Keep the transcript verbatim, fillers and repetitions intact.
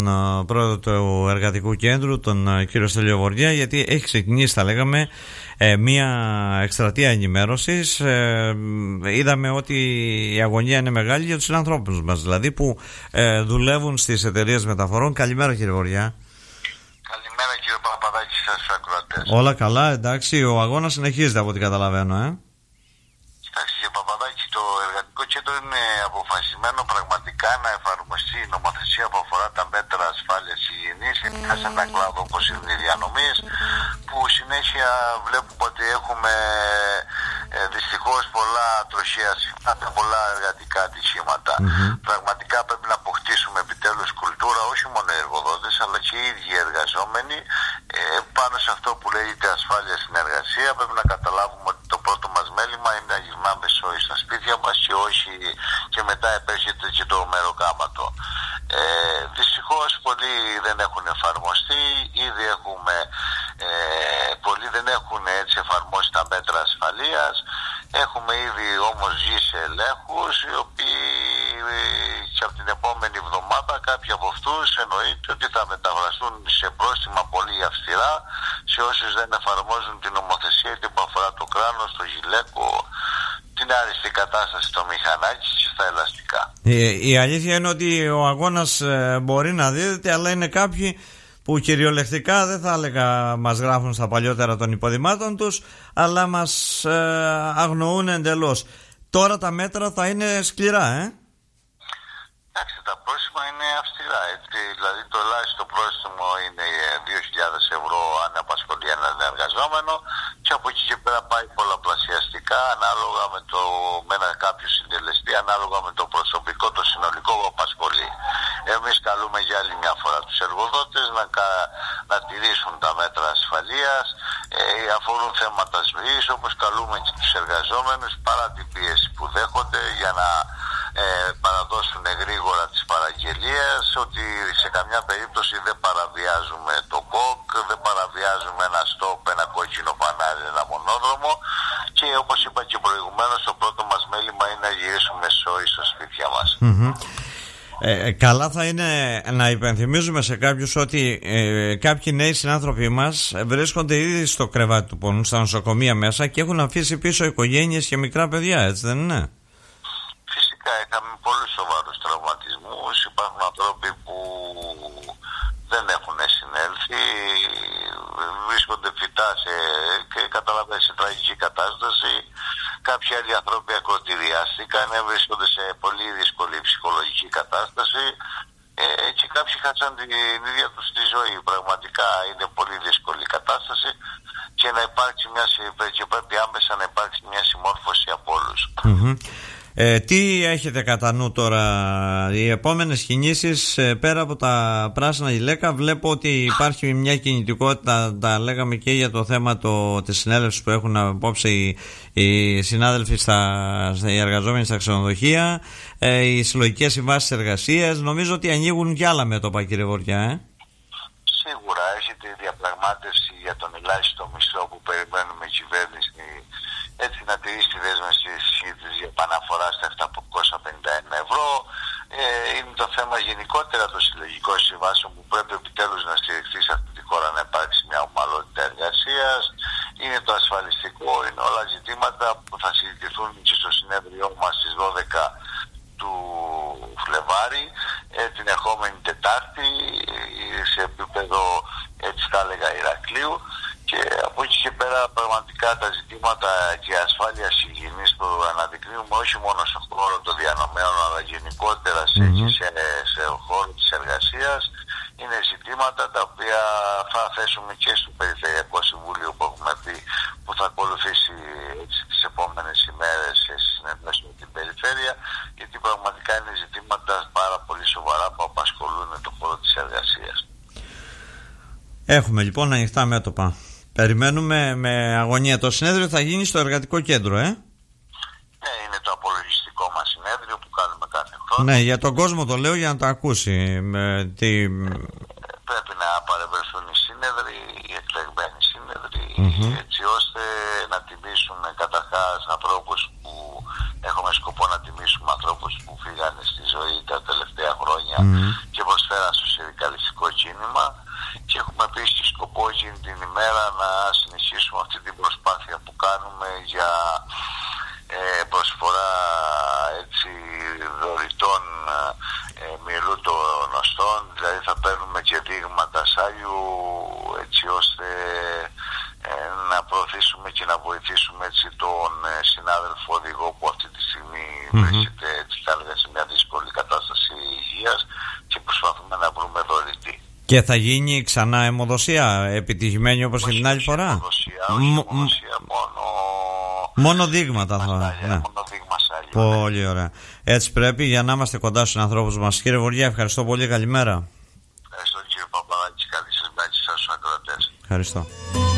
πρόεδρο του Εργατικού Κέντρου, τον κύριο Στέλιο Βοριά, γιατί έχει ξεκινήσει, θα λέγαμε, μια εκστρατεία ενημέρωσης. Είδαμε ότι η αγωνία είναι μεγάλη για τους συνανθρώπους μας, δηλαδή που δουλεύουν στις εταιρείες μεταφορών. Καλημέρα, κύριε Βοριά. Καλημέρα, κύριε Παπαδάκη, σας ακροατές. Όλα καλά, εντάξει, ο αγώνας συνεχίζεται από ό,τι καταλαβαίνω, ε. Εντάξει, κύριε Παπαδάκη, το Εργατικό Κέντρο είναι αποφασισμένο πραγματικά να εφαρμοστεί η νομοθεσία που αφορά τα μέτρα ασφάλειας υγιεινής, ειδικά σε έναν κλάδο όπως είναι οι διανομής, που συνέχεια βλέπουμε ότι έχουμε ε, δυστυχώς πολλά τροχαία σήματα, πολλά εργατικά ατυχήματα. Mm-hmm. Πραγματικά πρέπει να αποκτήσουμε επιτέλους κουλτούρα, όχι μόνο οι εργοδότες, αλλά και οι ίδιοι εργαζόμενοι, ε, πάνω σε αυτό που λέγεται ασφάλεια στην εργασία. Πρέπει να καταλάβουμε ότι το πρώτο μας μέλημα είναι να γυρνάμε σώοι στα σπίτια μας και όχι και μετά επέρχεται και το μεροκάματο. Ε, δυστυχώς πολλοί δεν έχουν εφαρμοστεί, ήδη έχουμε, ε, πολλοί δεν έχουν έτσι εφαρμόσει τα μέτρα ασφαλείας. Έχουμε ήδη όμως βγει σε ελέγχους, οι οποίοι και από την επόμενη εβδομάδα κάποιοι από αυτούς εννοείται ότι θα μεταφραστούν σε πρόστιμα πολύ αυστηρά σε όσους δεν εφαρμόζουν την νομοθεσία είτε που αφορά το κράνος, το γυλαίκο, την άριστη κατάσταση στο μηχανάκι και στα ελαστικά. Η, η αλήθεια είναι ότι ο αγώνας ε, μπορεί να δίδεται, αλλά είναι κάποιοι που κυριολεκτικά, δεν θα έλεγα μας γράφουν στα παλιότερα των υποδημάτων τους, αλλά μας ε, αγνοούν εντελώς. Τώρα τα μέτρα θα είναι σκληρά, ε? Εντάξει, τα πρόστιμα είναι αυστηρά, έτσι. Δηλαδή το ελάχιστο πρόστιμο είναι δύο χιλιάδες ευρώ αν απασχολεί έναν εργαζόμενο και από εκεί και πέρα πάει πολλαπλασιαστικά ανάλογα με, το, με ένα κάποιο συντελεστή, ανάλογα με το προσωπικό, το συνολικό που απασχολεί. Εμείς καλούμε για άλλη μια φορά τους εργοδότες να, να τηρήσουν τα μέτρα ασφαλείας, ε, αφορούν θέματα ζωής, όπως καλούμε και τους εργαζόμενους παρά την πίεση που δέχονται για να ε, παραδώσουν γρήγορα τις παραγγελίες, ότι σε καμιά περίπτωση δεν παραβιάζουμε το κοκ, δεν παραβιάζουμε ένα στόπ, ένα κόκκινο φανάρι, ένα μονόδρομο, και όπως είπα και προηγουμένως, το πρώτο μας μέλημα είναι να γυρίσουμε σώοι στα σπίτια μας. Mm-hmm. Ε, καλά θα είναι να υπενθυμίζουμε σε κάποιους ότι ε, κάποιοι νέοι συνάνθρωποι μας βρίσκονται ήδη στο κρεβάτι του πόνου, στα νοσοκομεία μέσα, και έχουν αφήσει πίσω οικογένειες και μικρά παιδιά, έτσι δεν είναι? Φυσικά είχαμε πολλούς σοβαρούς τραυματισμούς. Υπάρχουν άνθρωποι που δεν έχουν συνέλθει, βρίσκονται φυτά σε, και καταλαβαίνετε, σε τραγική κατάσταση. Κάποιοι άλλοι άνθρωποι ακροτηριάστηκαν, βρίσκονται σε πολύ δύσκολη ψυχολογική κατάσταση, ε, και κάποιοι χάσαν την ίδια τους τη ζωή. Πραγματικά είναι πολύ δύσκολη κατάσταση και να υπάρξει μια, και πρέπει άμεσα να υπάρξει μια συμμόρφωση από όλους. Mm-hmm. Ε, τι έχετε κατά νου τώρα, οι επόμενες κινήσεις, ε, πέρα από τα πράσινα γυλαίκα? Βλέπω ότι υπάρχει μια κινητικότητα, τα λέγαμε και για το θέμα το, της συνέλευσης που έχουν απόψε οι, οι συνάδελφοι στα, οι εργαζόμενοι στα ξενοδοχεία, ε, οι συλλογικές συμβάσεις εργασίας. Νομίζω ότι ανοίγουν και άλλα μέτωπα, κύριε Βοριά, ε? Σίγουρα έχετε διαπραγμάτευση για τον ελάχιστο μισθό που περιμένουμε η κυβέρνηση έτσι να τηρήσει τη δέσμευση της για επαναφορά στα επτακόσια πενήντα ένα ευρώ. Ε, είναι το θέμα γενικότερα των συλλογικών συμβάσεων που πρέπει επιτέλους να στηριχθεί σε αυτή τη χώρα, να υπάρξει μια ομαλότητα εργασίας. Είναι το ασφαλιστικό, είναι όλα ζητήματα που θα συζητηθούν και στο συνέδριό μας στις δώδεκα του Φλεβάρι, ε, την ερχόμενη Τετάρτη, σε επίπεδο, έτσι θα έλεγα, Ηρακλείου. Και από εκεί και πέρα πραγματικά τα ζητήματα και ασφάλειας υγιεινής που αναδεικνύουμε όχι μόνο στον χώρο των διανομέων, αλλά γενικότερα σε, mm-hmm. σε, σε χώρο της εργασίας, είναι ζητήματα τα οποία θα θέσουμε και στο Περιφερειακό Συμβούλιο που έχουμε πει, που θα ακολουθήσει έτσι τις επόμενες ημέρες σε συνεργασία με την Περιφέρεια, γιατί πραγματικά είναι ζητήματα πάρα πολύ σοβαρά που απασχολούν το χώρο της εργασίας. Έχουμε λοιπόν ανοιχτά μέτωπα. Περιμένουμε με αγωνία. Το συνέδριο θα γίνει στο Εργατικό Κέντρο, ε? Ναι, είναι το απολογιστικό μας συνέδριο που κάνουμε κάθε χρόνο. Ναι, για τον κόσμο το λέω για να το ακούσει. Με τι... Πρέπει να παρευρεθούν οι σύνεδροι, οι εκλεγμένοι σύνεδροι, mm-hmm. έτσι ώστε να τιμήσουν καταρχάς ανθρώπους που έχουμε σκοπό να τιμήσουμε ανθρώπους που φύγανε στη ζωή τα τελευταία χρόνια mm. και προσφέραν στο συνδικαλιστικό κίνημα, και έχουμε επίσης σκοπό εκείνη την ημέρα να συνεχίσουμε αυτή την προσπάθεια που κάνουμε για ε, προσφορά έτσι δωρητών ε, μυρού των νοστών, δηλαδή θα παίρνουμε και δείγματα σάλιου έτσι ώστε ε, να προωθήσουμε και να βοηθήσουμε έτσι τον ε, συνάδελφο οδηγό που αυτή τη στιγμή mm-hmm. βρίσκεται έτσι θα έλεγα σε μια δύσκολη κατάσταση υγείας και προσπαθούμε να βρούμε δωρητή. Και θα γίνει ξανά αιμοδοσία επιτυχημένη όπως και την άλλη φορά? Αιμοδοσία, όχι αιμοδοσία, μόνο... Μόνο δείγματα θα... Σάλια, ναι. μόνο δείγμα σάλια. Πολύ ναι. ωραία. Έτσι πρέπει, για να είμαστε κοντά στους ανθρώπους μας. Κύριε Γουργιά, ευχαριστώ πολύ. Καλημέρα. Ευχαριστώ κύριε Παπαδάκη. Καλή σας μέρα και σας τους ακροατές. Ευχαριστώ.